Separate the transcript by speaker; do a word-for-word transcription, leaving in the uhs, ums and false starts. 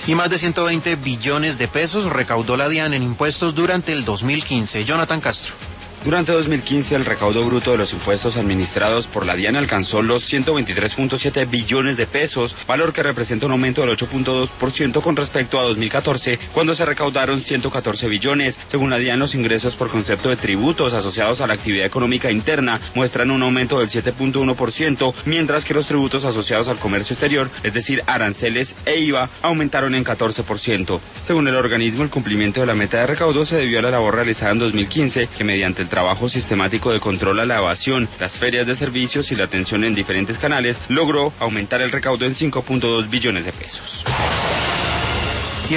Speaker 1: Y más de ciento veinte billones de pesos recaudó la DIAN en impuestos durante el dos mil quince. Jonathan Castro.
Speaker 2: Durante dos mil quince, el recaudo bruto de los impuestos administrados por la DIAN alcanzó los ciento veintitrés punto siete billones de pesos, valor que representa un aumento del ocho punto dos por ciento con respecto a dos mil catorce, cuando se recaudaron ciento catorce billones. Según la DIAN, los ingresos por concepto de tributos asociados a la actividad económica interna muestran un aumento del siete punto uno por ciento, mientras que los tributos asociados al comercio exterior, es decir, aranceles e I V A, aumentaron en catorce por ciento. Según el organismo, el cumplimiento de la meta de recaudo se debió a la labor realizada en dos mil quince, que mediante el trabajo sistemático de control a la evasión, las ferias de servicios y la atención en diferentes canales, logró aumentar el recaudo en cinco punto dos billones de pesos.